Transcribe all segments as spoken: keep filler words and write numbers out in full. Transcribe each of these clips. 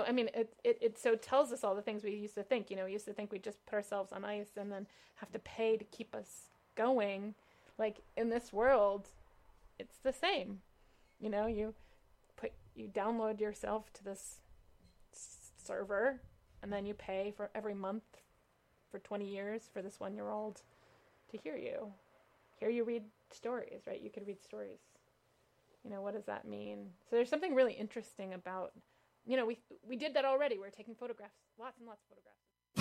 I mean, it, it, it so tells us all the things we used to think. You know, we used to think we'd just put ourselves on ice and then have to pay to keep us going. Like, in this world, it's the same. You know, you put you download yourself to this s- server, and then you pay for every month for twenty years for this one-year-old to hear you. Here you read stories, right? You could read stories. You know, what does that mean? So there's something really interesting about, you know, we we did that already. We're taking photographs, lots and lots of photographs.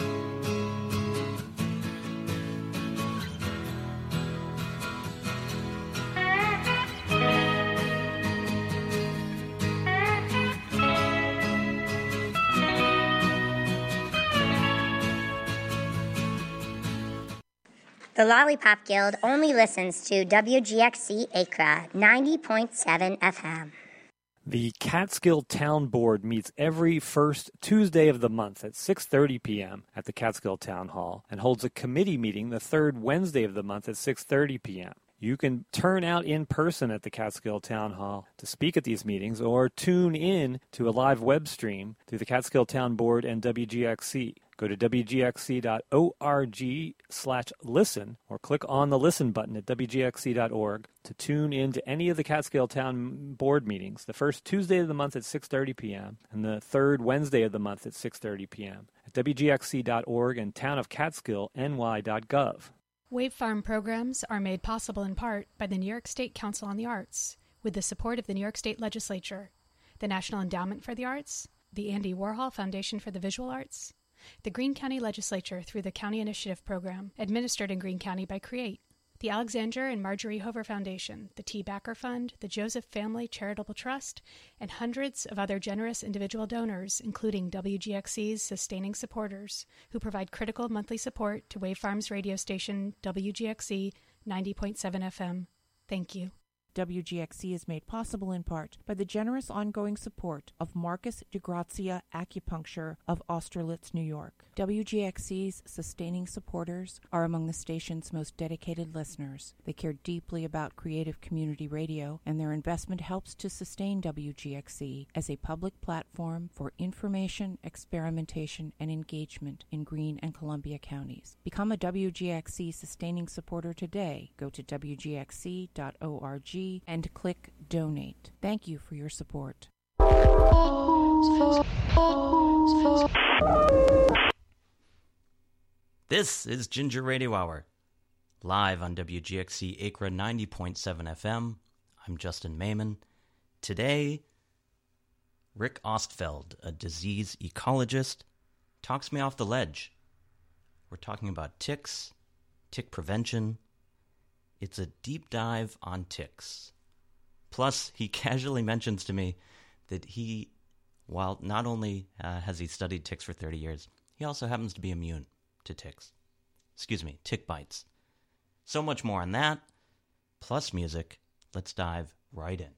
The Lollipop Guild only listens to W G X C Acra ninety point seven F M. The Catskill Town Board meets every first Tuesday of the month at six thirty p.m. at the Catskill Town Hall and holds a committee meeting the third Wednesday of the month at six thirty p.m. You can turn out in person at the Catskill Town Hall to speak at these meetings or tune in to a live web stream through the Catskill Town Board and W G X C. Go to W G X C dot org slash listen or click on the listen button at W G X C dot org to tune in to any of the Catskill Town Board meetings, the first Tuesday of the month at six thirty p.m. and the third Wednesday of the month at six thirty p.m. at W G X C dot org and town of catskill N Y dot gov. Wave Farm programs are made possible in part by the New York State Council on the Arts, with the support of the New York State Legislature, the National Endowment for the Arts, the Andy Warhol Foundation for the Visual Arts, the Greene County Legislature through the County Initiative Program, administered in Greene County by CREATE, the Alexander and Marjorie Hover Foundation, the T. Backer Fund, the Joseph Family Charitable Trust, and hundreds of other generous individual donors, including W G X C's sustaining supporters, who provide critical monthly support to Wave Farm's radio station, W G X C ninety point seven F M. Thank you. W G X C is made possible in part by the generous ongoing support of Marcus DeGrazia Acupuncture of Austerlitz, New York. W G X C's sustaining supporters are among the station's most dedicated listeners. They care deeply about creative community radio, and their investment helps to sustain W G X C as a public platform for information, experimentation, and engagement in Greene and Columbia counties. Become a W G X C sustaining supporter today. Go to W G X C dot org and click Donate. Thank you for your support. This is Ginger Radio Hour, live on W G X C Acra ninety point seven F M. I'm Justin Mayman. Today, Rick Ostfeld, a disease ecologist, talks me off the ledge. We're talking about ticks, tick prevention. It's a deep dive on ticks. Plus, he casually mentions to me that he, while not only uh, has he studied ticks for thirty years, he also happens to be immune to ticks. Excuse me, tick bites. So much more on that, plus music. Let's dive right in.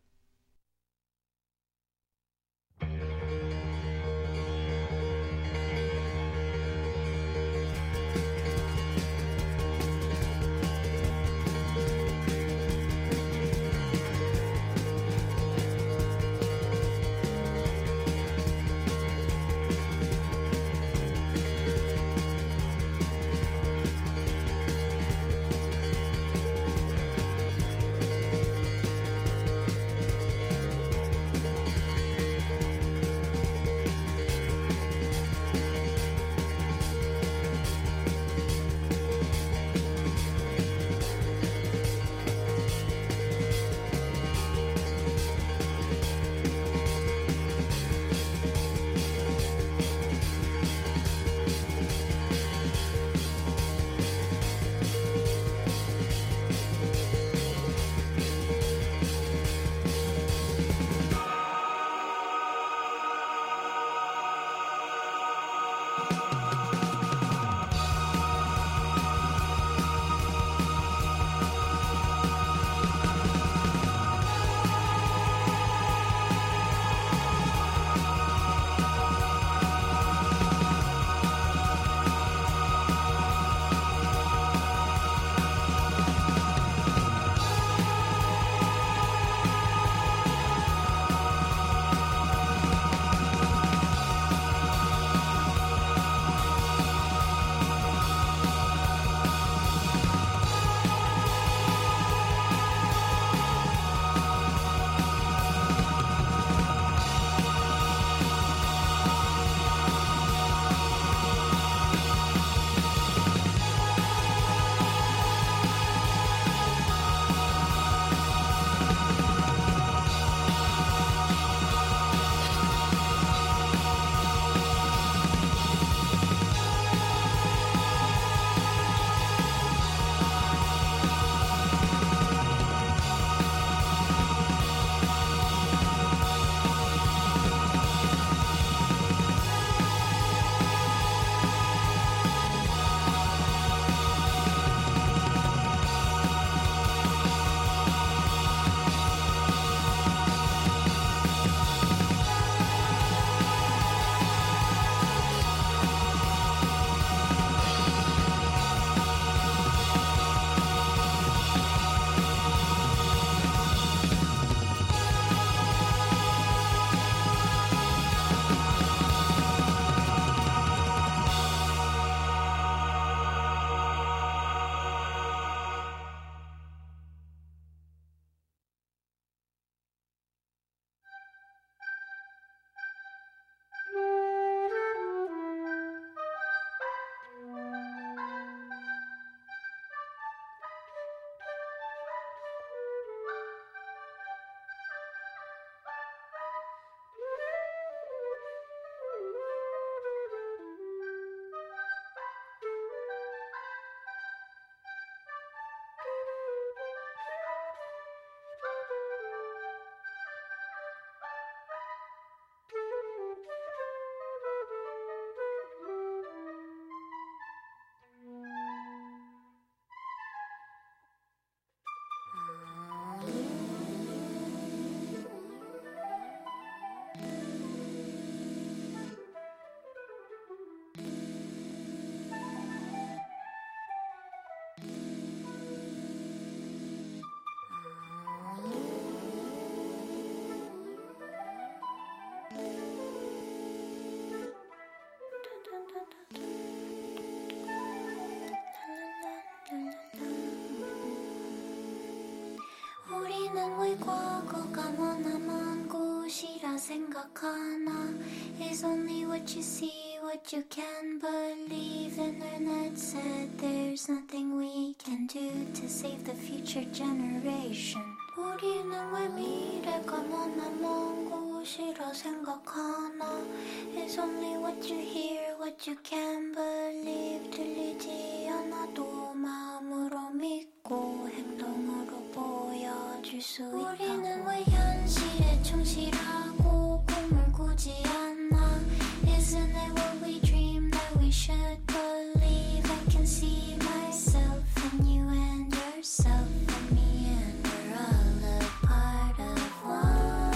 왜 과거가 머나먼 곳이라 생각하나? It's only what you see, what you can believe. Internet said there's nothing we can do to save the future generation. 우리는 왜 미래가 머나먼 곳이라 생각하나? It's only what you hear, what you can believe. 들리지 않아도 마음으로 믿고 행동으로 보여줄 수 있다. 우리는 왜 현실에 충실하고 꿈을 꾸지 않나? Isn't it what we dream that we should believe? I can see myself in you and yourself in me, and we're all a part of one.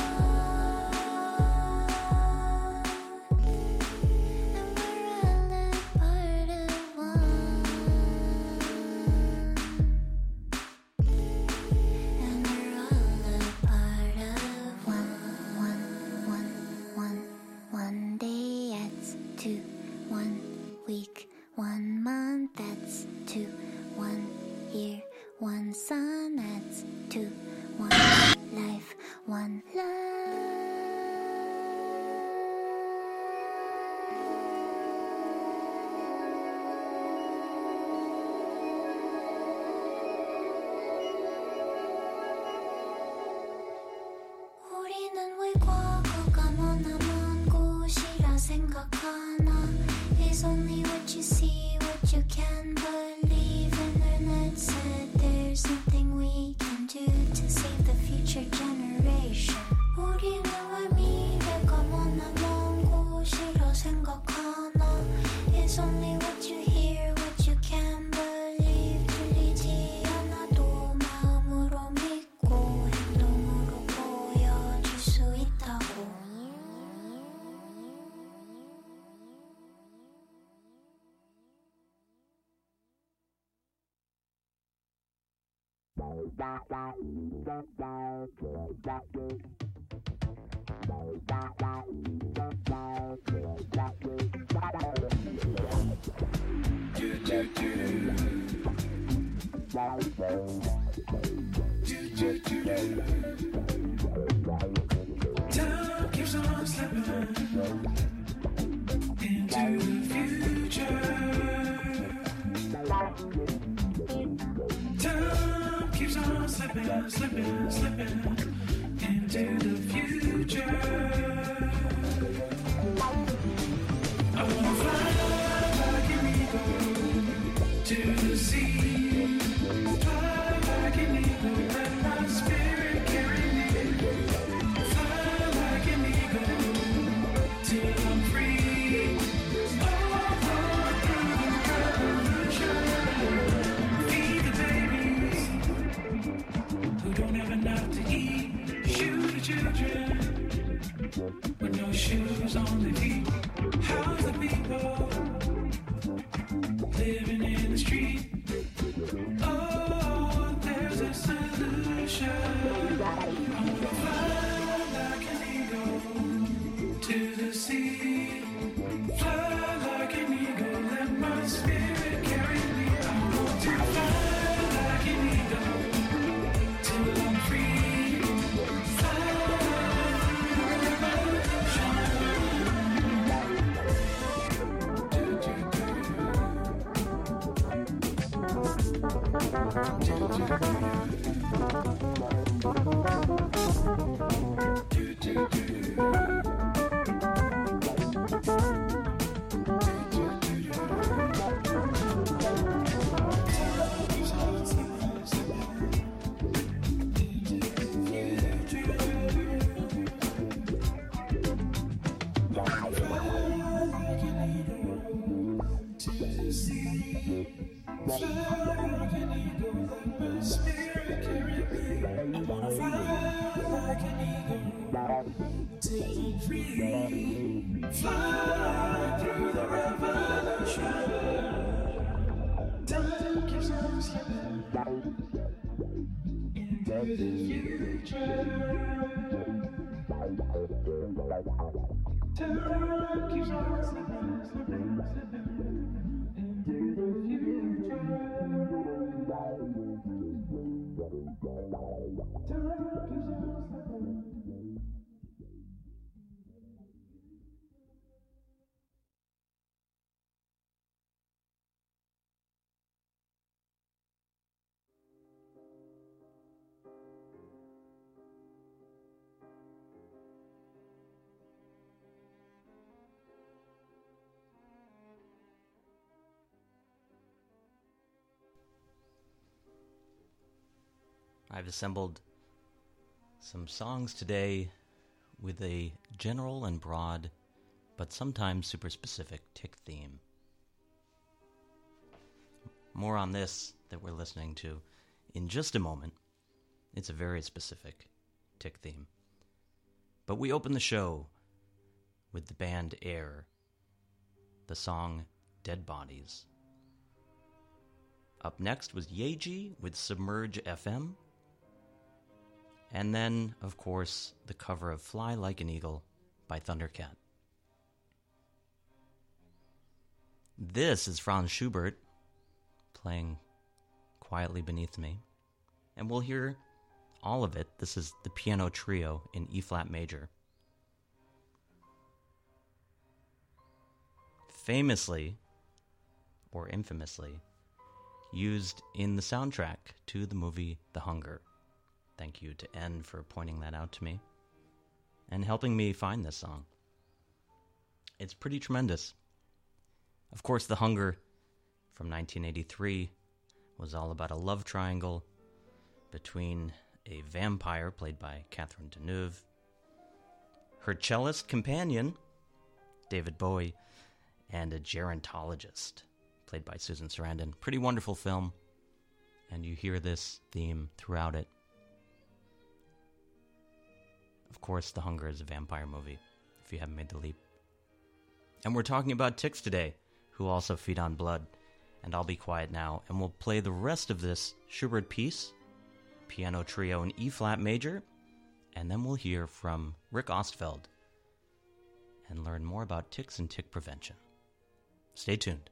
And we're all a part of one. And we're all a part of one. One, one, one, one day adds to one week, one month adds to one year, one sun adds to one life, one love. 우리는 왜 과거가 머나먼 곳이라 생각하나? It's only what you see, what you can believe. Internet said there's nothing we can do to save the future generation. 우리는 왜 미래가 머나먼 곳이라 생각하나? It's only what you hear, what you can believe. 들리지 않아도 마음으로 믿고 행동으로 보여줄 수 있다고. Time keeps on slipping into the future. Time keeps on slipping, slipping, slipping into the future. I wanna fly like an eagle to the sea. Fly like an eagle, let my spirit carry me. Fly like an eagle till I'm free. Oh, run through the revolution. Feed the babies who don't have enough to eat. Shoot the children with no shoes on their feet. How's the people living in the street? Oh, there's a solution. I wanna fly like an eagle to the sea. Fly like an eagle, let my spirit carry me. I want to fly like an eagle till I'm free. Fly through the revolution. Fly through the revolution. Time keeps on slipping into the future. Time keeps on slipping, slipping, slipping into the future. Time keeps on I've assembled some songs today with a general and broad, but sometimes super specific tick theme. More on this that we're listening to in just a moment. It's a very specific tick theme. But we open the show with the band Air, the song Dead Bodies. Up next was Yeji with Submerge F M. And then, of course, the cover of Fly Like an Eagle by Thundercat. This is Franz Schubert playing quietly beneath me. And we'll hear all of it. This is the piano trio in E-flat major. Famously, or infamously, used in the soundtrack to the movie The Hunger. Thank you to N for pointing that out to me and helping me find this song. It's pretty tremendous. Of course, The Hunger from nineteen eighty-three was all about a love triangle between a vampire played by Catherine Deneuve, her cellist companion, David Bowie, and a gerontologist played by Susan Sarandon. Pretty wonderful film, and you hear this theme throughout it. Of course, The Hunger is a vampire movie, if you haven't made the leap. And we're talking about ticks today, who also feed on blood. And I'll be quiet now, and we'll play the rest of this Schubert piece, piano trio in E-flat major, and then we'll hear from Rick Ostfeld and learn more about ticks and tick prevention. Stay tuned.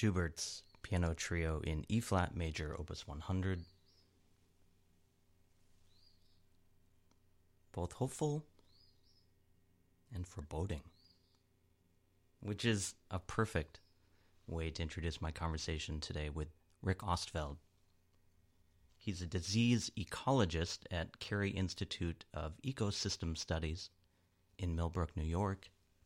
Schubert's Piano Trio in E-flat major, Opus one hundred. Both hopeful and foreboding, which is a perfect way to introduce my conversation today with Rick Ostfeld. He's a disease ecologist at Carey Institute of Ecosystem Studies in Millbrook, New York.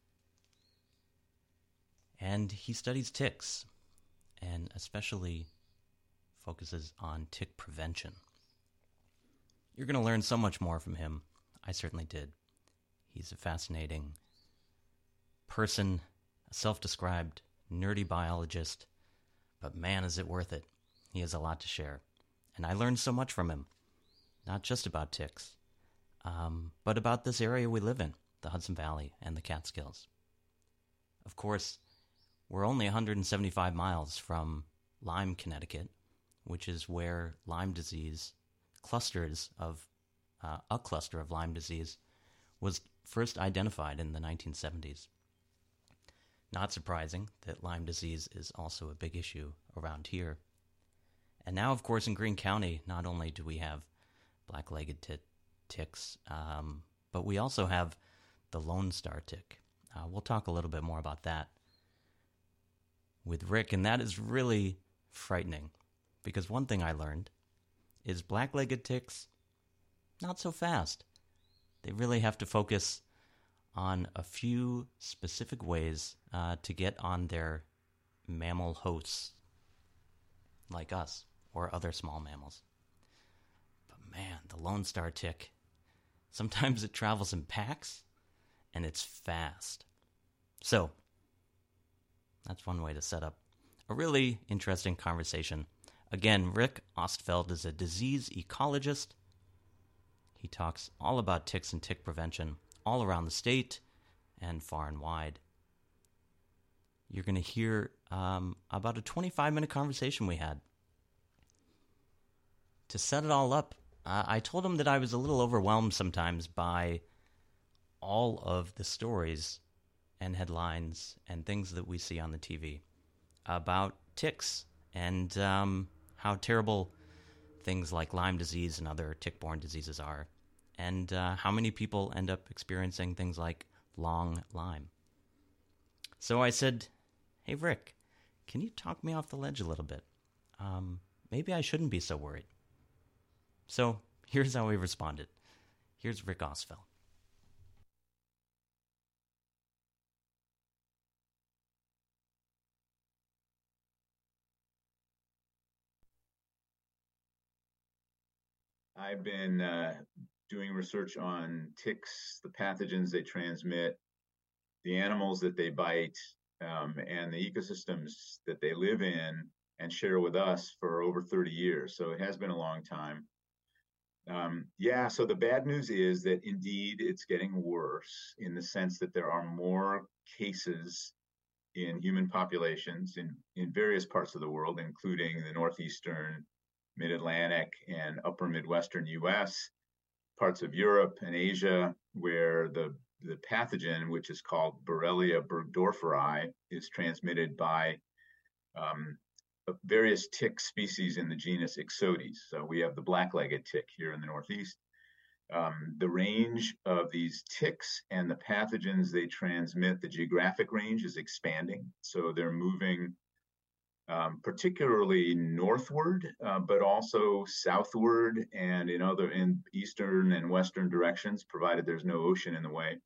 And he studies ticks, and especially focuses on tick prevention. You're going to learn so much more from him. I certainly did. He's a fascinating person, a self-described nerdy biologist, but man, is it worth it. He has a lot to share. And I learned so much from him, not just about ticks, um, but about this area we live in, the Hudson Valley and the Catskills. Of course, we're only one hundred seventy-five miles from Lyme, Connecticut, which is where Lyme disease, clusters of, uh, a cluster of Lyme disease was first identified in the nineteen seventies. Not surprising that Lyme disease is also a big issue around here. And now, of course, in Greene County, not only do we have black-legged tit- ticks, um, but we also have the Lone Star tick. Uh, we'll talk a little bit more about that with Rick, and that is really frightening, because one thing I learned is black-legged ticks, not so fast. They really have to focus on a few specific ways uh, to get on their mammal hosts, like us, or other small mammals. But man, the Lone Star tick, sometimes it travels in packs, and it's fast. So, that's one way to set up a really interesting conversation. Again, Rick Ostfeld is a disease ecologist. He talks all about ticks and tick prevention all around the state and far and wide. You're going to hear um, about a twenty-five minute conversation we had. To set it all up, uh, I told him that I was a little overwhelmed sometimes by all of the stories and headlines and things that we see on the T V about ticks and um, how terrible things like Lyme disease and other tick-borne diseases are, and uh, how many people end up experiencing things like long Lyme. So I said, hey, Rick, can you talk me off the ledge a little bit? Um, maybe I shouldn't be so worried. So here's how he responded. Here's Rick Ostfeld. I've been uh, doing research on ticks, the pathogens they transmit, the animals that they bite, um, and the ecosystems that they live in and share with us for over thirty years. So it has been a long time. Um, yeah, so the bad news is that indeed it's getting worse in the sense that there are more cases in human populations in, in various parts of the world, including the northeastern, mid-Atlantic, and upper Midwestern U S, parts of Europe and Asia, where the, the pathogen, which is called Borrelia burgdorferi, is transmitted by um, various tick species in the genus Ixodes. So we have the black-legged tick here in the Northeast. Um, the range of these ticks and the pathogens they transmit, the geographic range is expanding. So they're moving um, particularly northward, uh, but also southward and in other in eastern and western directions, provided there's no ocean in the way.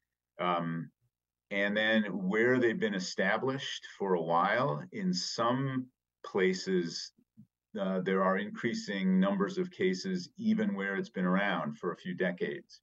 Um, and then where they've been established for a while, in some places, uh, there are increasing numbers of cases, even where it's been around for a few decades.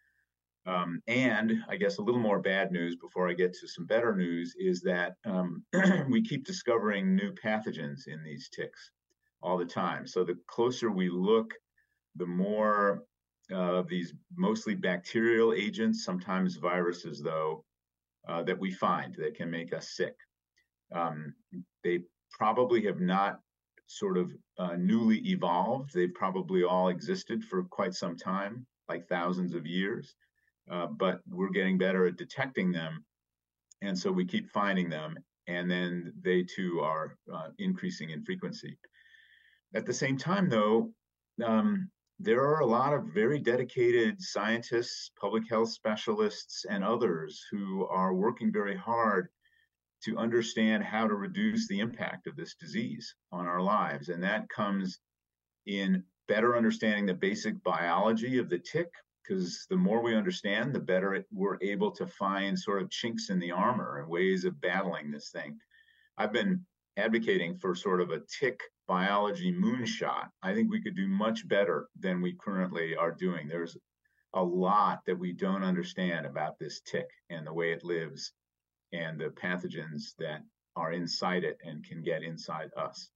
Um, and I guess a little more bad news before I get to some better news is that um, we keep discovering new pathogens in these ticks all the time. So the closer we look, the more of uh, these mostly bacterial agents, sometimes viruses though, uh, that we find that can make us sick. Um, they probably have not sort of uh, newly evolved. They've probably all existed for quite some time, like thousands of years. Uh, but we're getting better at detecting them. And so we keep finding them. and then they too are uh, increasing in frequency. At the same time, though, um, there are a lot of very dedicated scientists, public health specialists, and others who are working very hard to understand how to reduce the impact of this disease on our lives. And that comes in better understanding the basic biology of the tick, because the more we understand, the better it, we're able to find sort of chinks in the armor and ways of battling this thing. I've been advocating for sort of a tick biology moonshot. I think we could do much better than we currently are doing. There's a lot that we don't understand about this tick and the way it lives and the pathogens that are inside it and can get inside us.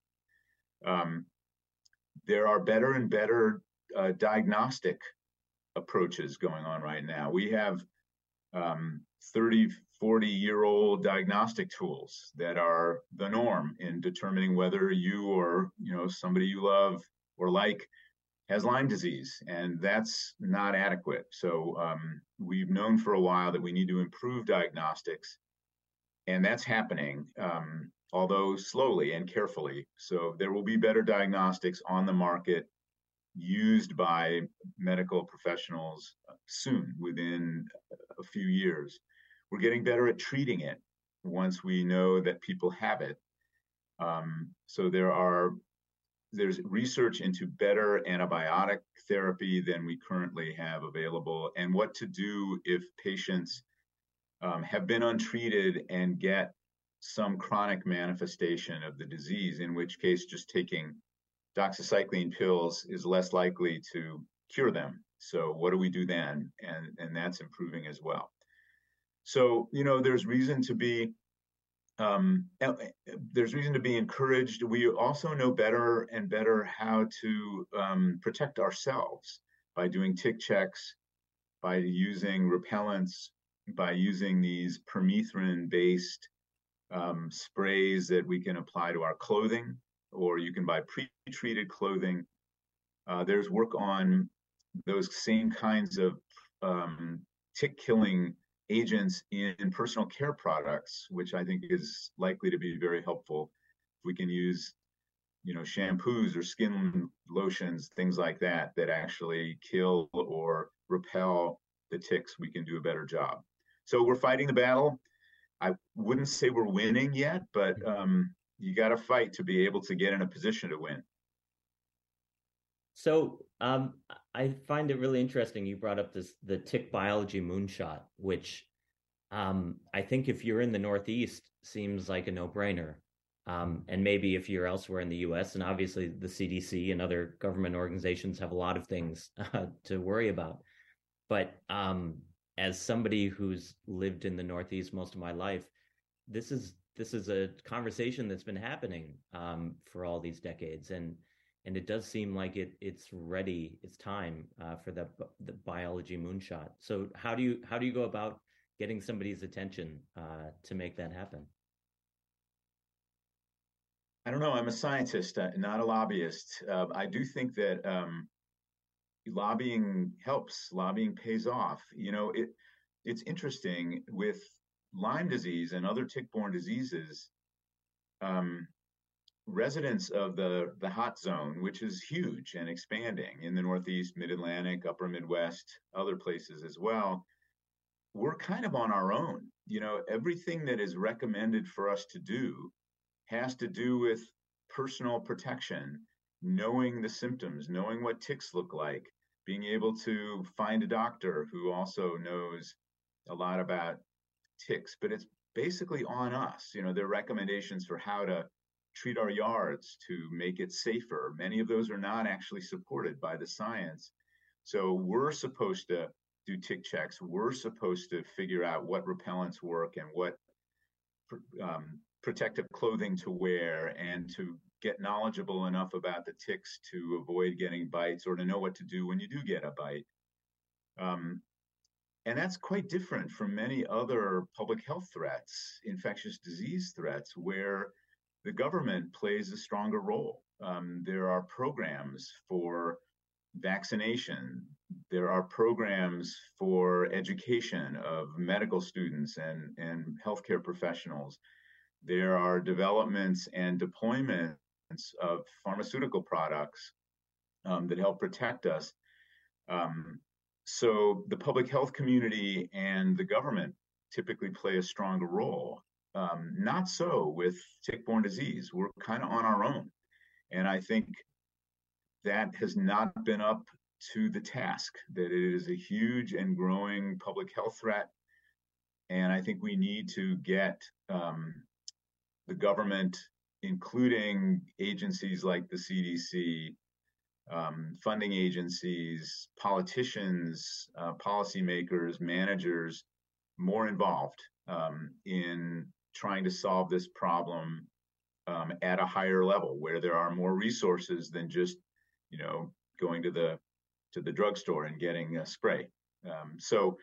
Um, there are better and better uh, diagnostic approaches going on right now. We have um, thirty, forty year old diagnostic tools that are the norm in determining whether you or you know somebody you love or like has Lyme disease, and that's not adequate. So um, we've known for a while that we need to improve diagnostics, and that's happening, um, although slowly and carefully. So there will be better diagnostics on the market used by medical professionals soon, within a few years. We're getting better at treating it once we know that people have it. Um, so there are there's research into better antibiotic therapy than we currently have available, and what to do if patients um, have been untreated and get some chronic manifestation of the disease, in which case just taking doxycycline pills is less likely to cure them. So what do we do then? And, and that's improving as well. So, you know, there's reason to be um, there's reason to be encouraged. We also know better and better how to um, protect ourselves by doing tick checks, by using repellents, by using these permethrin-based um, sprays that we can apply to our clothing, or you can buy pre-treated clothing. Uh, there's work on those same kinds of um, tick-killing agents in, in personal care products, which I think is likely to be very helpful. If we can use, you know, shampoos or skin lotions, things like that, that actually kill or repel the ticks, we can do a better job. So we're fighting the battle. I wouldn't say we're winning yet, but um, you got to fight to be able to get in a position to win. So um, I find it really interesting. You brought up this the tick biology moonshot, which um, I think if you're in the Northeast seems like a no-brainer. Um, and maybe if you're elsewhere in the U S, and obviously the C D C and other government organizations have a lot of things uh, to worry about. But um, as somebody who's lived in the Northeast most of my life, this is this is a conversation that's been happening um, for all these decades, and and it does seem like it it's ready. It's time uh, for the the biology moonshot. So how do you how do you go about getting somebody's attention uh, to make that happen? I don't know. I'm a scientist, uh, not a lobbyist. Uh, I do think that um, lobbying helps. Lobbying pays off. You know, it it's interesting with Lyme disease and other tick-borne diseases. Um, residents of the the hot zone, which is huge and expanding in the Northeast, Mid-Atlantic, Upper Midwest, other places as well, we're kind of on our own. You know, everything that is recommended for us to do has to do with personal protection, knowing the symptoms, knowing what ticks look like, being able to find a doctor who also knows a lot about ticks. But it's basically on us. You know, there are recommendations for how to treat our yards to make it safer. Many of those are not actually supported by the science. So we're supposed to do tick checks. We're supposed to figure out what repellents work and what um, protective clothing to wear, and to get knowledgeable enough about the ticks to avoid getting bites, or to know what to do when you do get a bite. Um, and that's quite different from many other public health threats, infectious disease threats, where the government plays a stronger role. Um, there are programs for vaccination. There are programs for education of medical students and, and healthcare professionals. there are developments and deployments of pharmaceutical products um, that help protect us. Um, so the public health community and the government typically play a stronger role. Um, not so with tick-borne disease. We're kind of on our own. And I think that has not been up to the task, that it is a huge and growing public health threat. And I think we need to get um, the government, including agencies like the C D C, um, funding agencies, politicians, uh, policymakers, managers, more involved um, in trying to solve this problem um, at a higher level, where there are more resources than just, you know, going to the to the drugstore and getting a spray. Um, so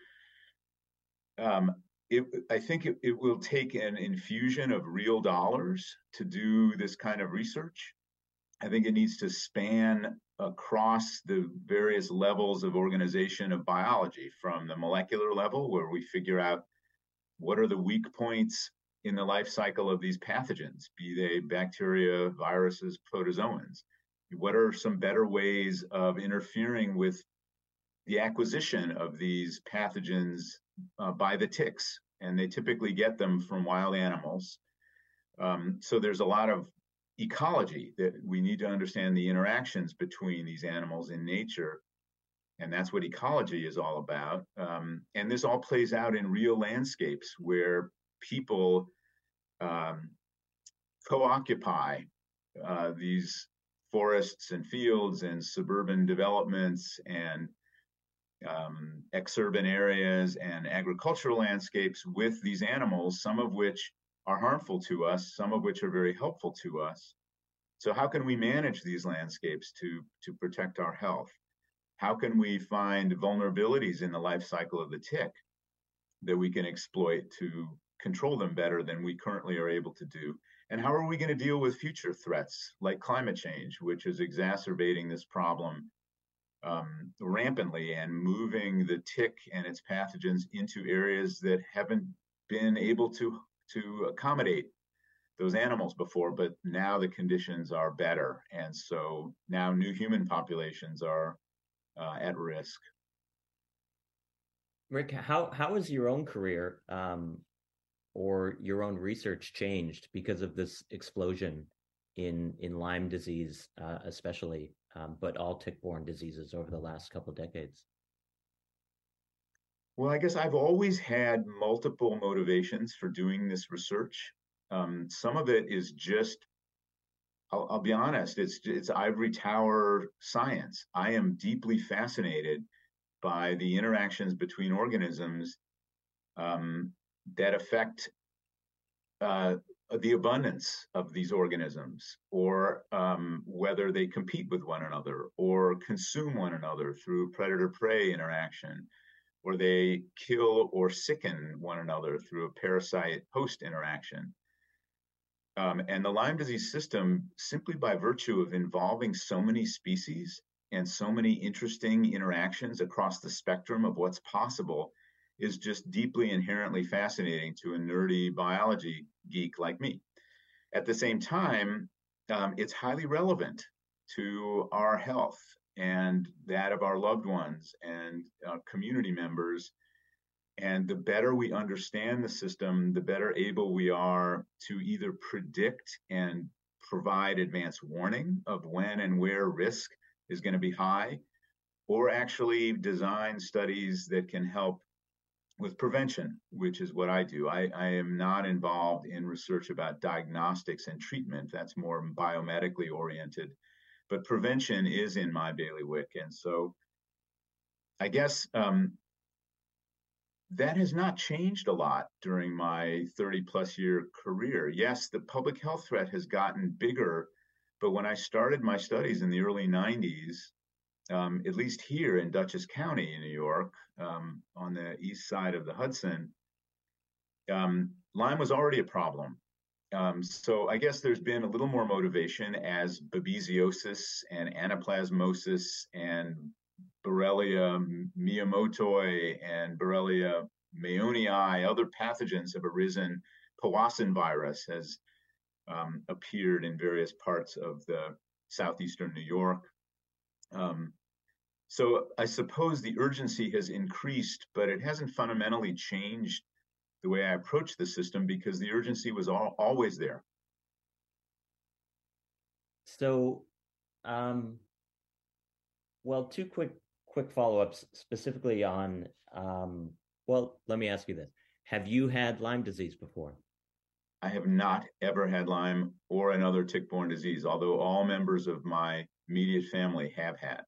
um, it, I think it, it will take an infusion of real dollars to do this kind of research. I think it needs to span across the various levels of organization of biology, from the molecular level, where we figure out what are the weak points in the life cycle of these pathogens, be they bacteria, viruses, protozoans. What are some better ways of interfering with the acquisition of these pathogens uh, by the ticks? And they typically get them from wild animals. Um, so there's a lot of ecology that we need to understand, the interactions between these animals in nature. And that's what ecology is all about. Um, and this all plays out in real landscapes where people um, co-occupy uh, these forests and fields and suburban developments and um, exurban areas and agricultural landscapes with these animals, some of which are harmful to us, some of which are very helpful to us. So how can we manage these landscapes to, to protect our health? How can we find vulnerabilities in the life cycle of the tick that we can exploit to control them better than we currently are able to do? And how are we going to deal with future threats like climate change, which is exacerbating this problem um, rampantly and moving the tick and its pathogens into areas that haven't been able to, to accommodate those animals before, but now the conditions are better. And so now new human populations are uh, at risk. Rick, how, how has your own career um, or your own research changed because of this explosion in, in Lyme disease, uh, especially, um, but all tick-borne diseases over the last couple of decades? Well, I guess I've always had multiple motivations for doing this research. Um, some of it is just, I'll, I'll be honest, it's, it's ivory tower science. I am deeply fascinated by the interactions between organisms um, that affect uh, the abundance of these organisms, or um, whether they compete with one another or consume one another through predator-prey interaction, or they kill or sicken one another through a parasite-host interaction. Um, and the Lyme disease system, simply by virtue of involving so many species and so many interesting interactions across the spectrum of what's possible, is just deeply inherently fascinating to a nerdy biology geek like me. At the same time, um, it's highly relevant to our health and that of our loved ones and uh, community members. And the better we understand the system, the better able we are to either predict and provide advance warning of when and where risk is going to be high, or actually design studies that can help with prevention, which is what I do. I, I am not involved in research about diagnostics and treatment. That's more biomedically oriented. But prevention is in my bailiwick. And so I guess um, that has not changed a lot during my thirty plus year career. Yes, the public health threat has gotten bigger, but when I started my studies in the early nineties, um, at least here in Dutchess County in New York, um, on the east side of the Hudson, um, Lyme was already a problem. Um, so I guess there's been a little more motivation as babesiosis and anaplasmosis and Borrelia miyamotoi and Borrelia mayonii, other pathogens have arisen, Powassan virus has um, appeared in various parts of the southeastern New York. Um, so I suppose the urgency has increased, but it hasn't fundamentally changed the way I approach the system because the urgency was all, always there. So, um, well, two quick quick follow-ups specifically on, um, well, let me ask you this. Have you had Lyme disease before? I have not ever had Lyme or another tick-borne disease, although all members of my immediate family have had.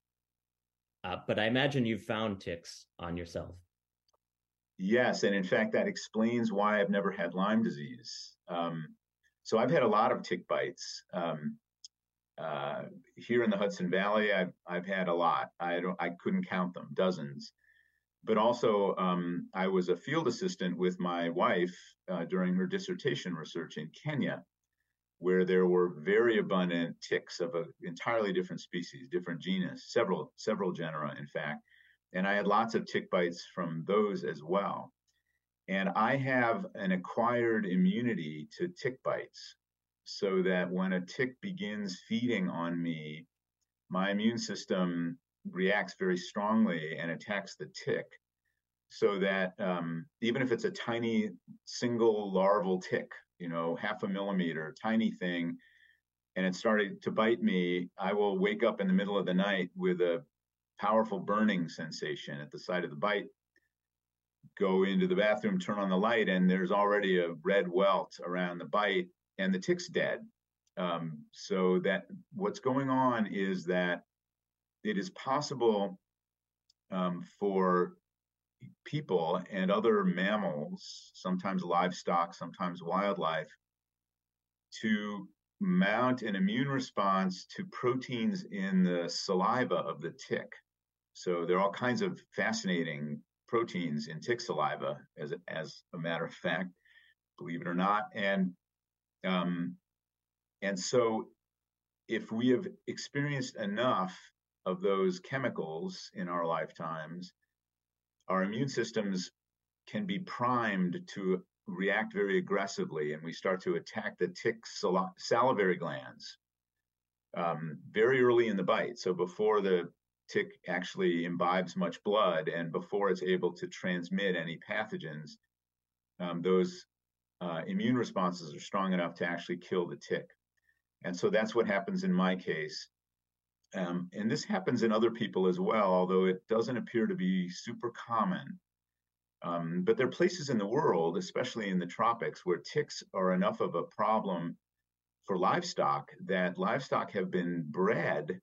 Uh, but I imagine you've found ticks on yourself. Yes, and in fact, that explains why I've never had Lyme disease. Um, so I've had a lot of tick bites. Um, uh, here in the Hudson Valley, I've I've had a lot. I don't I couldn't count them, dozens. But also, um, I was a field assistant with my wife uh, during her dissertation research in Kenya, where there were very abundant ticks of an entirely different species, different genus, several several genera, in fact. And I had lots of tick bites from those as well. And I have an acquired immunity to tick bites, so that when a tick begins feeding on me, my immune system reacts very strongly and attacks the tick, so that um, even if it's a tiny single larval tick, you know, half a millimeter, tiny thing, and it started to bite me, I will wake up in the middle of the night with a powerful burning sensation at the site of the bite, go into the bathroom, turn on the light, and there's already a red welt around the bite, and the tick's dead. Um, so that what's going on is that it is possible um, for people and other mammals, sometimes livestock, sometimes wildlife, to mount an immune response to proteins in the saliva of the tick. So there are all kinds of fascinating proteins in tick saliva, as a, as a matter of fact, believe it or not. And um, and so if we have experienced enough of those chemicals in our lifetimes, our immune systems can be primed to react very aggressively, and we start to attack the tick sal- salivary glands um, very early in the bite. So before the tick actually imbibes much blood and before it's able to transmit any pathogens, um, those uh, immune responses are strong enough to actually kill the tick. And so that's what happens in my case. Um, and this happens in other people as well, although it doesn't appear to be super common. Um, but there are places in the world, especially in the tropics, where ticks are enough of a problem for livestock that livestock have been bred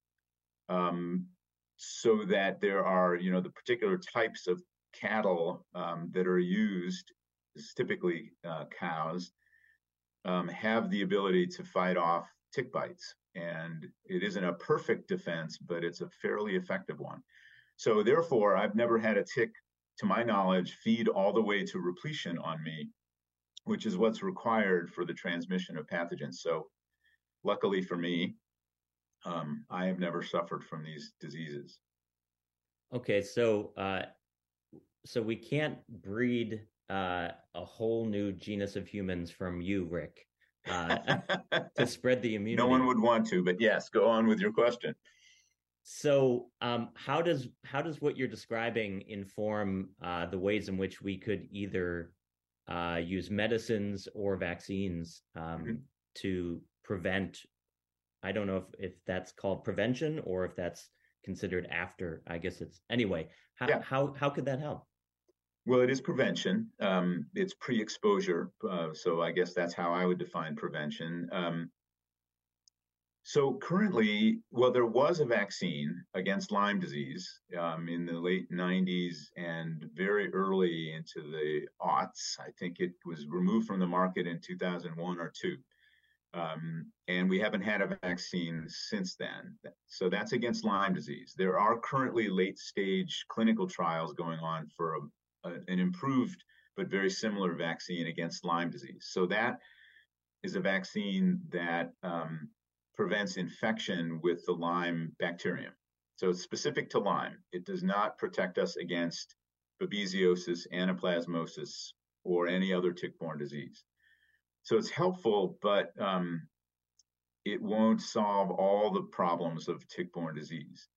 um, so that there are, you know, the particular types of cattle um, that are used, typically uh, cows, um, have the ability to fight off tick bites. And it isn't a perfect defense, but it's a fairly effective one. So therefore, I've never had a tick, to my knowledge, feed all the way to repletion on me, which is what's required for the transmission of pathogens. So luckily for me, um, I have never suffered from these diseases. Okay, so uh, so we can't breed uh, a whole new genus of humans from you, Rick, uh, to spread the immunity. No one would want to, but yes, go on with your question. So um, how does how does what you're describing inform uh, the ways in which we could either uh, use medicines or vaccines um, mm-hmm. to prevent? I don't know if, if that's called prevention or if that's considered after. I guess it's anyway. How yeah. how how could that help? Well, it is prevention. Um, it's pre-exposure. Uh, so I guess that's how I would define prevention. Um, so currently, well, there was a vaccine against Lyme disease um, in the late nineties and very early into the aughts. I think it was removed from the market in two thousand one or two. Um, and we haven't had a vaccine since then. So that's against Lyme disease. There are currently late-stage clinical trials going on for a, a, an improved but very similar vaccine against Lyme disease. So that is a vaccine that um, prevents infection with the Lyme bacterium. So it's specific to Lyme. It does not protect us against babesiosis, anaplasmosis, or any other tick-borne disease. So it's helpful, but um, it won't solve all the problems of tick-borne disease.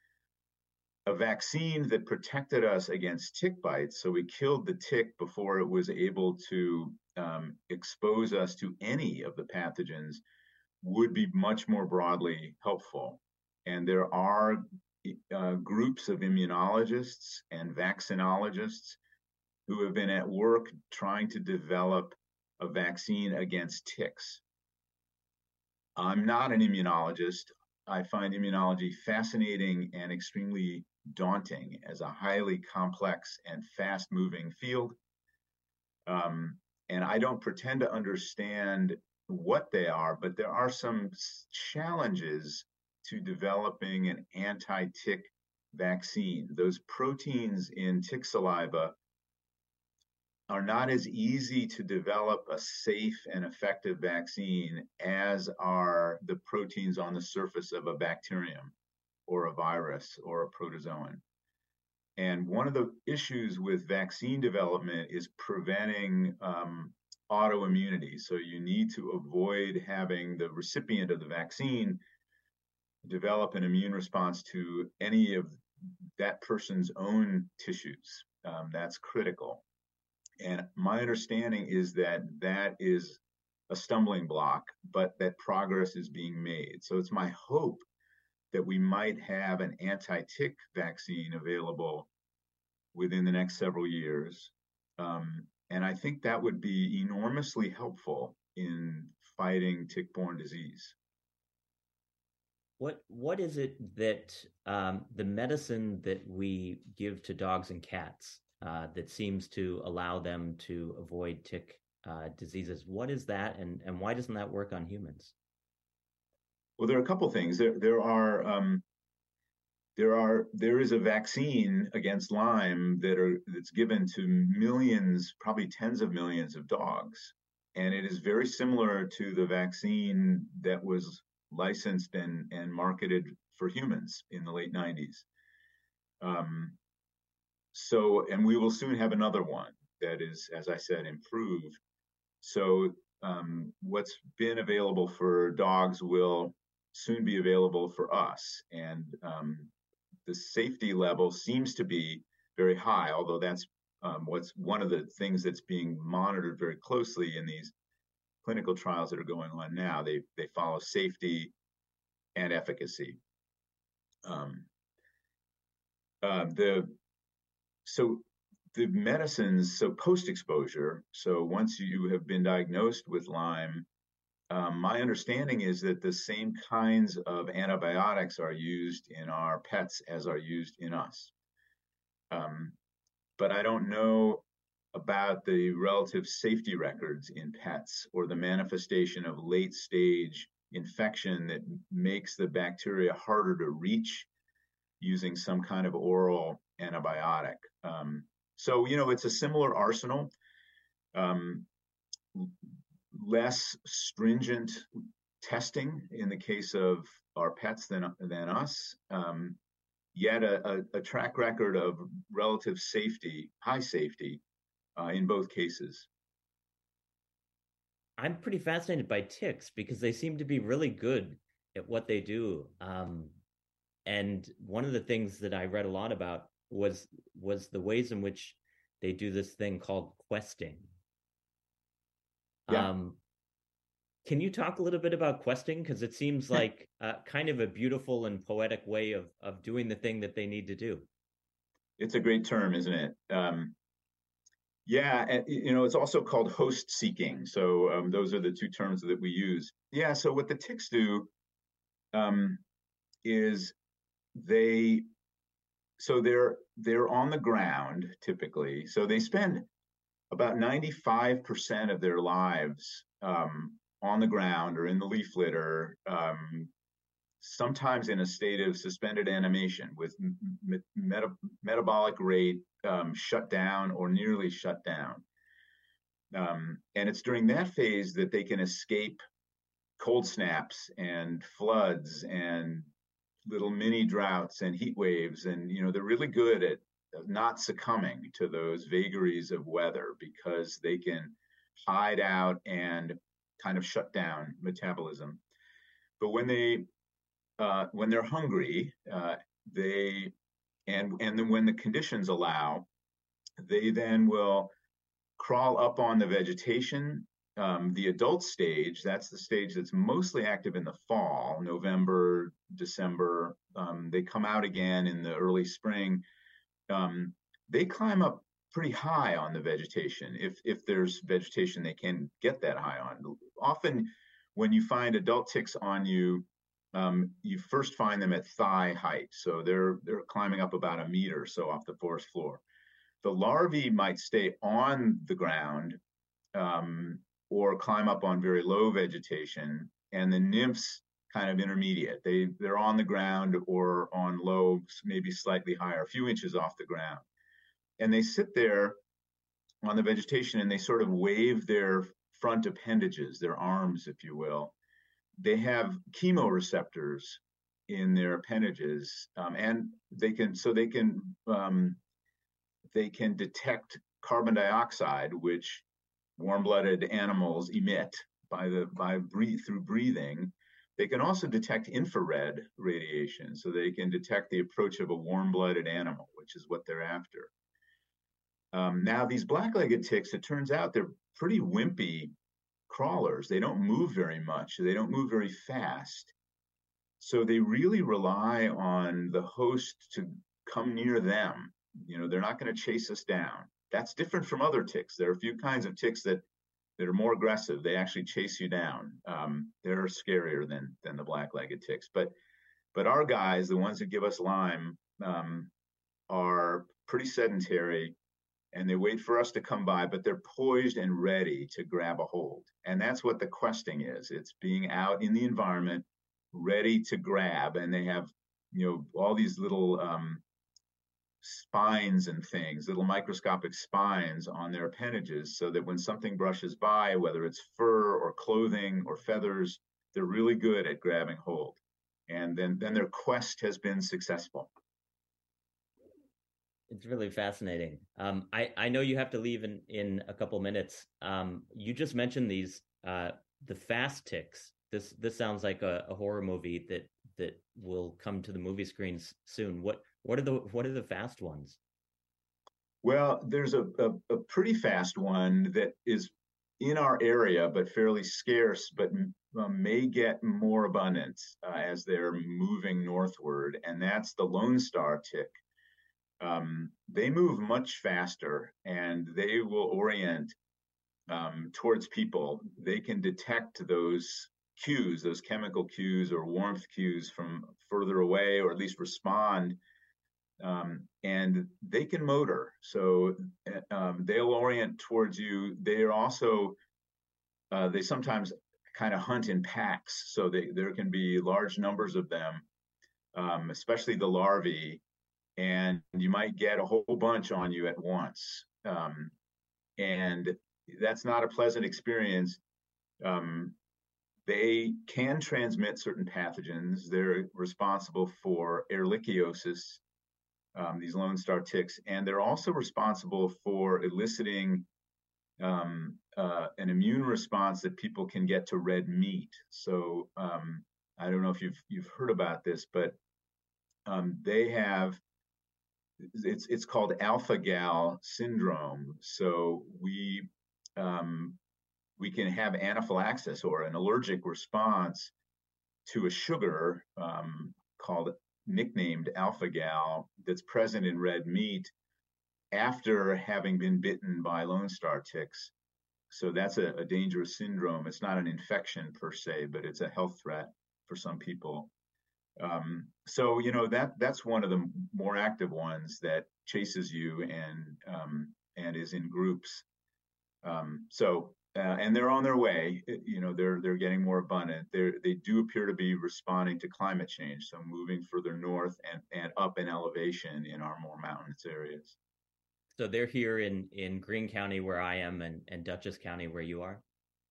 A vaccine that protected us against tick bites, so we killed the tick before it was able to um, expose us to any of the pathogens, would be much more broadly helpful. And there are uh, groups of immunologists and vaccinologists who have been at work trying to develop a vaccine against ticks. I'm not an immunologist. I find immunology fascinating and extremely daunting as a highly complex and fast-moving field. Um, and I don't pretend to understand what they are, but there are some challenges to developing an anti-tick vaccine. Those proteins in tick saliva are not as easy to develop a safe and effective vaccine as are the proteins on the surface of a bacterium or a virus or a protozoan. And one of the issues with vaccine development is preventing um, autoimmunity. So you need to avoid having the recipient of the vaccine develop an immune response to any of that person's own tissues. Um, that's critical. And my understanding is that that is a stumbling block, but that progress is being made. So it's my hope that we might have an anti-tick vaccine available within the next several years. Um, and I think that would be enormously helpful in fighting tick-borne disease. What what is it that um, the medicine that we give to dogs and cats uh, that seems to allow them to avoid tick uh, diseases? What is that, and, and why doesn't that work on humans? Well, there are a couple things. There there are um, there are there is a vaccine against Lyme that are that's given to millions, probably tens of millions of dogs, and it is very similar to the vaccine that was licensed and, and marketed for humans in the late nineties. Um, so, and we will soon have another one that is, as I said, improved. So um, what's been available for dogs will soon be available for us. And um, the safety level seems to be very high, although that's um, what's one of the things that's being monitored very closely in these clinical trials that are going on now. They they follow safety and efficacy. Um, uh, the so the medicines, so post-exposure, so once you have been diagnosed with Lyme, um, my understanding is that the same kinds of antibiotics are used in our pets as are used in us. Um, but I don't know about the relative safety records in pets or the manifestation of late stage infection that makes the bacteria harder to reach using some kind of oral antibiotic. Um, so, you know, it's a similar arsenal, um, less stringent testing in the case of our pets than, than us, um, yet a, a, a track record of relative safety, high safety, Uh, in both cases. I'm pretty fascinated by ticks because they seem to be really good at what they do. Um, and one of the things that I read a lot about was was the ways in which they do this thing called questing. Yeah. Um, can you talk a little bit about questing? Because it seems like uh, kind of a beautiful and poetic way of of doing the thing that they need to do. It's a great term, isn't it? Um, Yeah, and you know, it's also called host seeking. So um, those are the two terms that we use. Yeah, so what the ticks do um, is they, so they're they're on the ground typically. So they spend about ninety-five percent of their lives um, on the ground or in the leaf litter, um, sometimes in a state of suspended animation with m- meta- metabolic rate um, shut down or nearly shut down. Um, and it's during that phase that they can escape cold snaps and floods and little mini droughts and heat waves. And, you know, they're really good at not succumbing to those vagaries of weather because they can hide out and kind of shut down metabolism. But when they uh, when they're hungry, uh, they and and then when the conditions allow, they then will crawl up on the vegetation. Um, the adult stage, that's the stage that's mostly active in the fall, November, December. Um, they come out again in the early spring. Um, they climb up pretty high on the vegetation. If if there's vegetation they can get that high on. Often when you find adult ticks on you, um, you first find them at thigh height. So they're they're climbing up about a meter or so off the forest floor. The larvae might stay on the ground um, or climb up on very low vegetation, and the nymphs kind of intermediate. They they're on the ground or on low, maybe slightly higher, a few inches off the ground, and they sit there on the vegetation and they sort of wave their front appendages, their arms, if you will. They have chemoreceptors in their appendages, um, and they can so they can um, they can detect carbon dioxide, which warm-blooded animals emit by the by breathe through breathing. They can also detect infrared radiation, so they can detect the approach of a warm-blooded animal, which is what they're after. Um, now, these black-legged ticks, it turns out they're pretty wimpy crawlers. They don't move very much. They don't move very fast. So they really rely on the host to come near them. You know, they're not going to chase us down. That's different from other ticks. There are a few kinds of ticks that that are more aggressive. They actually chase you down. Um, they're scarier than than the black-legged ticks. But but our guys, the ones that give us Lyme, um, are pretty sedentary, and they wait for us to come by, but they're poised and ready to grab a hold. And that's what the questing is. It's being out in the environment, ready to grab. And they have, you know, all these little um, spines and things, little microscopic spines on their appendages, so that when something brushes by, whether it's fur or clothing or feathers, they're really good at grabbing hold. And then, then their quest has been successful. It's really fascinating. Um, I, I know you have to leave in, in a couple minutes. Um, you just mentioned these, uh, the fast ticks. This this sounds like a, a horror movie that that will come to the movie screens soon. What what are the what are the fast ones? Well, there's a, a, a pretty fast one that is in our area, but fairly scarce, but uh, may get more abundant uh, as they're moving northward, and that's the Lone Star tick. Um, they move much faster, and they will orient um, towards people. They can detect those cues, those chemical cues or warmth cues from further away, or at least respond. Um, and they can motor, so um, they'll orient towards you. They are also, uh, they sometimes kind of hunt in packs, so they, there can be large numbers of them, um, especially the larvae, and you might get a whole bunch on you at once. Um, and that's not a pleasant experience. Um, they can transmit certain pathogens. They're responsible for ehrlichiosis, um, these Lone Star ticks, and they're also responsible for eliciting um, uh, an immune response that people can get to red meat. So um, I don't know if you've you've heard about this, but um, they have it's it's called alpha-gal syndrome. So we um, we can have anaphylaxis or an allergic response to a sugar um, called nicknamed alpha-gal that's present in red meat after having been bitten by Lone Star ticks. So that's a, a dangerous syndrome. It's not an infection per se, but it's a health threat for some people. Um, so, you know, that that's one of the more active ones that chases you and um, and is in groups. Um, so, uh, and they're on their way. You know, they're they're getting more abundant. They they do appear to be responding to climate change, so moving further north and and up in elevation in our more mountainous areas. So they're here in in Greene County, where I am, and and Dutchess County, where you are.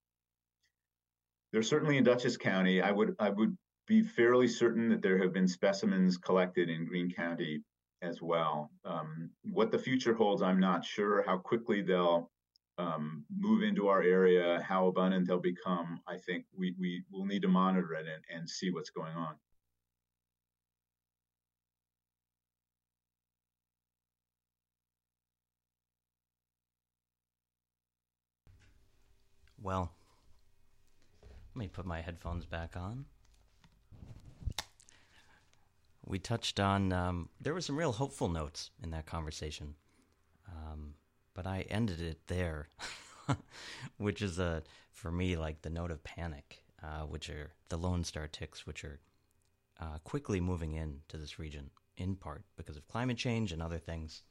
They're certainly in Dutchess County. I would I would be fairly certain that there have been specimens collected in Greene County as well. Um, what the future holds, I'm not sure. How quickly they'll um, move into our area, how abundant they'll become, I think we, we will need to monitor it and, and see what's going on. Well, let me put my headphones back on. We touched on, um, there were some real hopeful notes in that conversation, um, but I ended it there, which is, a, for me, like the note of panic, uh, which are the Lone Star ticks, which are uh, quickly moving into this region, in part because of climate change and other things.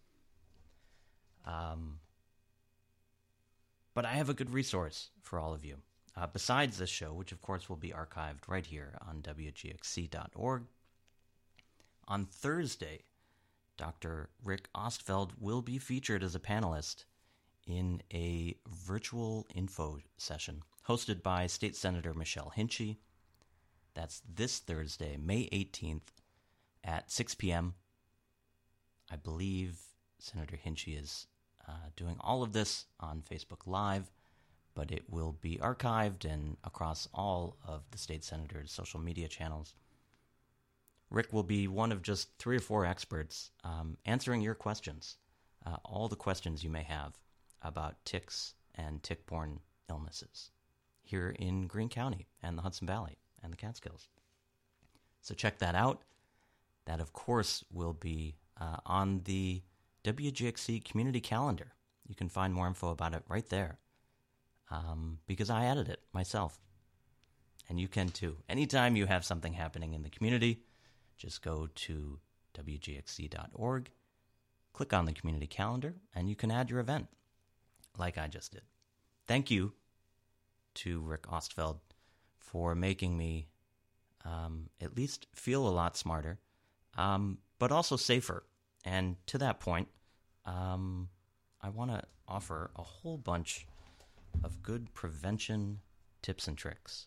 Um, but I have a good resource for all of you. Uh, besides this show, which of course will be archived right here on W G X C dot org, on Thursday, Doctor Rick Ostfeld will be featured as a panelist in a virtual info session hosted by State Senator Michelle Hinchey. That's this Thursday, May eighteenth at six p.m. I believe Senator Hinchey is uh, doing all of this on Facebook Live, but it will be archived and across all of the state senators' social media channels. Rick will be one of just three or four experts um, answering your questions, uh, all the questions you may have about ticks and tick-borne illnesses here in Greene County and the Hudson Valley and the Catskills. So check that out. That, of course, will be uh, on the W G X C community calendar. You can find more info about it right there um, because I added it myself. And you can too. Anytime you have something happening in the community, just go to W G X C dot org, click on the community calendar, and you can add your event, like I just did. Thank you to Rick Ostfeld for making me um, at least feel a lot smarter, um, but also safer. And to that point, um, I want to offer a whole bunch of good prevention tips and tricks,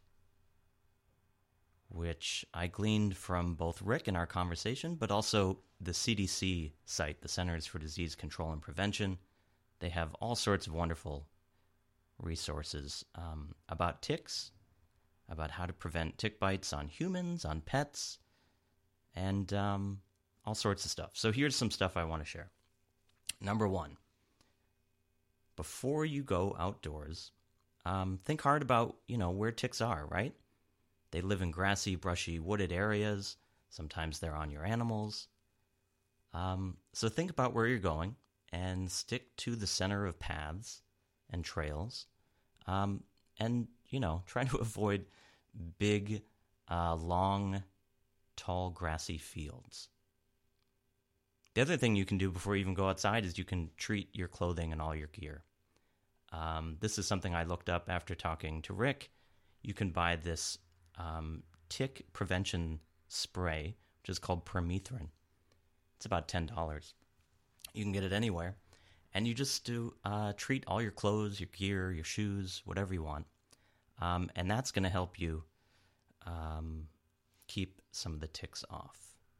which I gleaned from both Rick in our conversation, but also the C D C site, the Centers for Disease Control and Prevention. They have all sorts of wonderful resources um, about ticks, about how to prevent tick bites on humans, on pets, and um, all sorts of stuff. So here's some stuff I want to share. Number one, before you go outdoors, um, think hard about, you know, where ticks are, right? They live in grassy, brushy, wooded areas. Sometimes they're on your animals. Um, so think about where you're going and stick to the center of paths and trails. Um, and, you know, try to avoid big, uh, long, tall, grassy fields. The other thing you can do before you even go outside is you can treat your clothing and all your gear. Um, this is something I looked up after talking to Rick. You can buy this Um, tick prevention spray, which is called permethrin. It's about ten dollars. You can get it anywhere. And you just do uh, treat all your clothes, your gear, your shoes, whatever you want. Um, and that's going to help you um, keep some of the ticks off.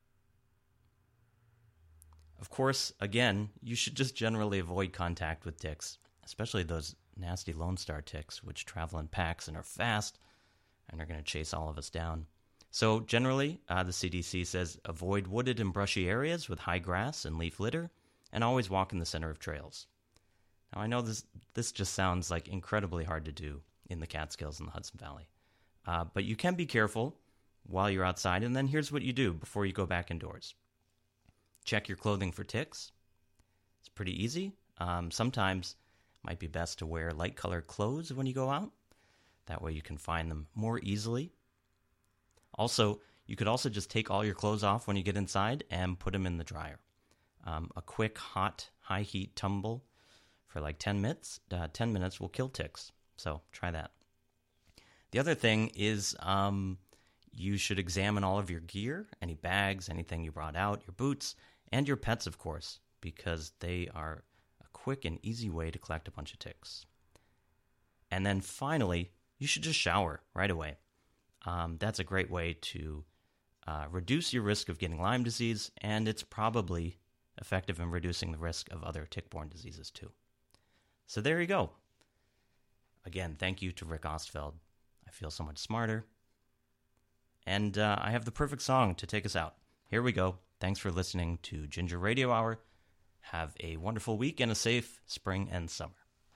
Of course, again, you should just generally avoid contact with ticks, especially those nasty Lone Star ticks, which travel in packs and are fast, and are going to chase all of us down. So generally, uh, the C D C says avoid wooded and brushy areas with high grass and leaf litter, and always walk in the center of trails. Now, I know this this just sounds like incredibly hard to do in the Catskills and the Hudson Valley, uh, but you can be careful while you're outside, and then here's what you do before you go back indoors. Check your clothing for ticks. It's pretty easy. Um, sometimes it might be best to wear light-colored clothes when you go out. That way you can find them more easily. Also, you could also just take all your clothes off when you get inside and put them in the dryer. Um, a quick, hot, high-heat tumble for like ten minutes, uh, ten minutes will kill ticks. So try that. The other thing is um, you should examine all of your gear, any bags, anything you brought out, your boots, and your pets, of course, because they are a quick and easy way to collect a bunch of ticks. And then finally, you should just shower right away. Um, that's a great way to uh, reduce your risk of getting Lyme disease, and it's probably effective in reducing the risk of other tick-borne diseases too. So there you go. Again, thank you to Rick Ostfeld. I feel so much smarter. And uh, I have the perfect song to take us out. Here we go. Thanks for listening to Ginger Radio Hour. Have a wonderful week and a safe spring and summer.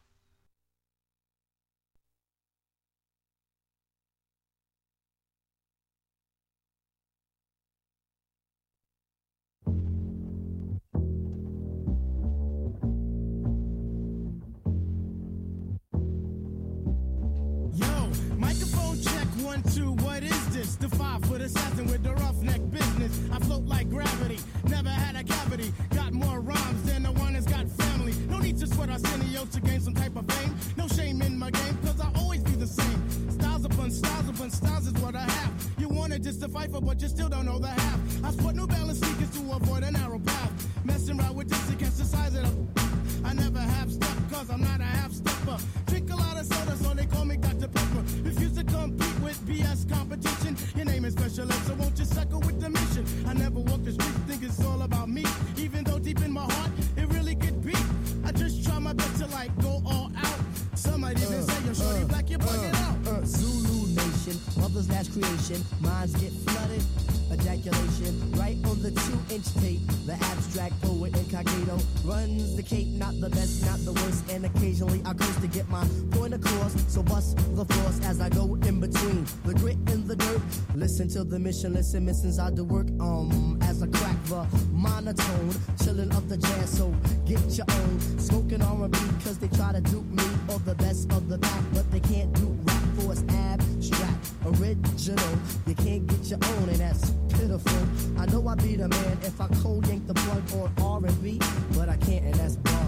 One, two, what is this? The five-foot assassin with the roughneck business. I float like gravity, never had a cavity. Got more rhymes than the one that's got family. No need to sweat Arsenio to gain some type of fame. No shame in my game, cause I always be the same. Styles upon styles upon styles is what I have. You wanted just to fight for, but you still don't know the half. I sport New Balance sneakers to avoid a narrow path. Messing around with this against the size of the... I never have step, cause I'm not a half-stepper. Drink a lot of soda, so they call me Doctor Pepper. Refuse to compete with B S competition. Your name is Special Ed, so won't you suckle with the mission? I never walk the street, think it's all about me. Even though deep in my heart, it really could be. I just try my best to like go all out. Some might even uh, say you're shorty uh, black, you're bugging uh, out. Uh, Zulu Nation, mother's last creation. Minds get flooded. Ejaculation, right on the two-inch tape. The abstract poet incognito runs the cape, not the best, not the worst. And occasionally I curse to get my point across. So bust the floors as I go in between the grit and the dirt. Listen to the mission, listen, missions I do work. Um, as I crack the monotone, chilling up the jazz. So get your own smoking R and B, cause they try to dupe me or the best of the pack, but they can't do rap for us abstract, original. You can't get your own, and that's pitiful. I know I be the man if I cold yank the plug on R and B, but I can't, and that's bug.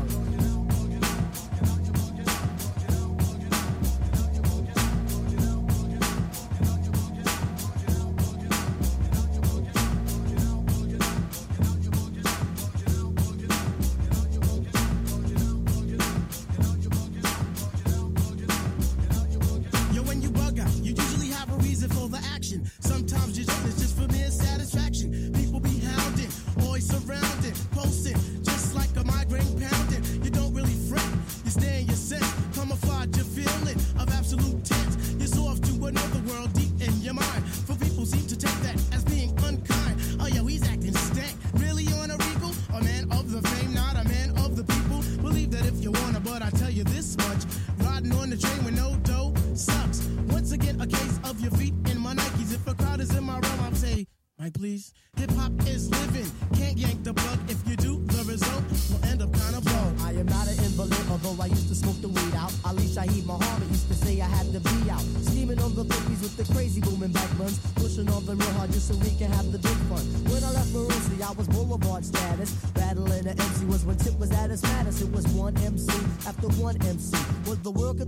Sometimes you just, it's just for mere satisfaction. People be hounding, always surrounding, posting, just like a migraine pounding. You don't really fret, you stay in your sense, camouflage your feeling of absolute tense. You're so off to another world deep in your mind. For people seem to take that as being unkind. Oh yo, he's acting stank, really on a regal? A man of the fame, not a man of the people. Believe that if you wanna, but I tell you this much, riding on the train with no dough sucks. Once again, a case of your feet in my Nikes. If a crowd is in my realm, I'll say, Mike, please. Hip-hop is living, can't yank the plug. If you do, the result will end up kind of blown. I am not an invalid, although I used to smoke the weed out. Ali Shaheed Muhammad used to say I had to be out. Steaming on the bookies with the crazy booming back buns. Pushing on the real hard just so we can have the big fun. When I left Marosi, I was Boulevard status. Battling the M C was when Tip was at his maddest. It was one M C after one M C. Was the world